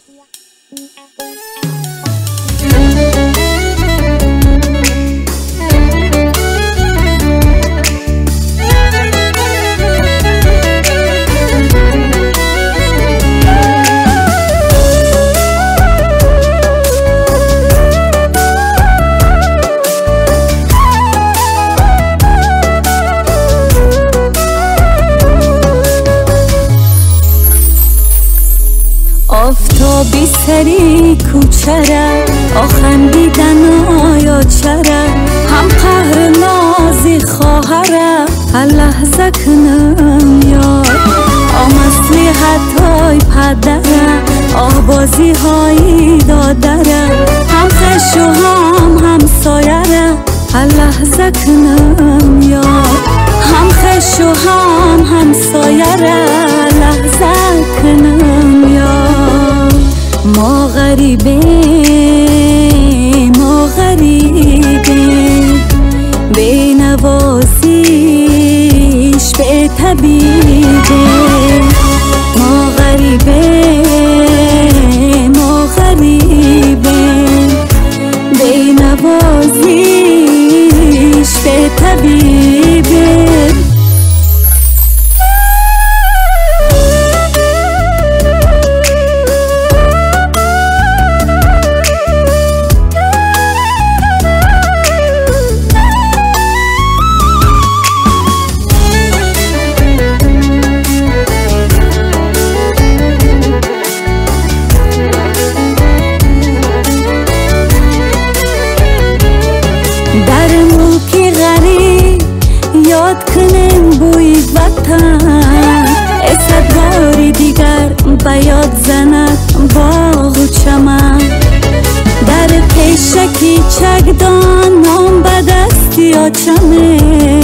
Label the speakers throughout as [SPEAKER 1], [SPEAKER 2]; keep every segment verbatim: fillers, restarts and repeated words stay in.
[SPEAKER 1] آفتابی سری کوچره آخن دیدن آیا چره هم قهر نازی خواهره هر لحظه کنم یاد آمسلی حتای پدره آبازی هایی دادره هم خش و هم همسایره هر لحظه کنم یاد هم خش و هم همسایره لحظه کنم یاد ما غریبه ما غریبه به نوازیش به طبیبه ما غریبه ما غریبه به نوازیش به طبیبه در ملکی غریب یاد کنیم بوی وطن اسد باری دیگر به یاد زند باغ و چمن در پیشکی چکدان نام به دستی آچمه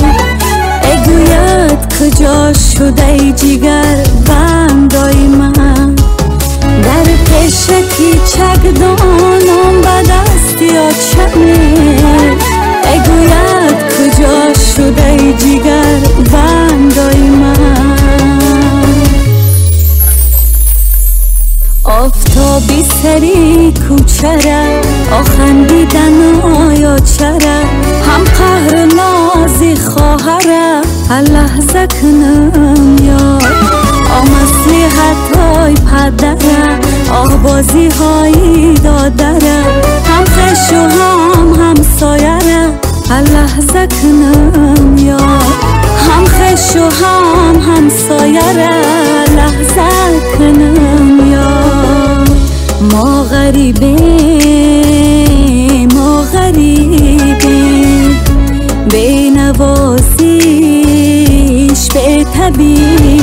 [SPEAKER 1] اگوید کجا شده ای جیگر بندای من در پیشکی چکدان نام به دستی آچمه اگوید کجا شده ای جیگر بندای من آفتابی سری کوچره آخن دیدن آیا چره هم قهر نازی خواهره هر لحظه کنم یاد آمسلی حتای پدره آبازی هایی دادره هم خش و هم همسایره هر لحظه کنم یاد هم خش و هم همسایره لحظه کنم یاد ما غریبه ما غریبه به نوازیش به طبیبه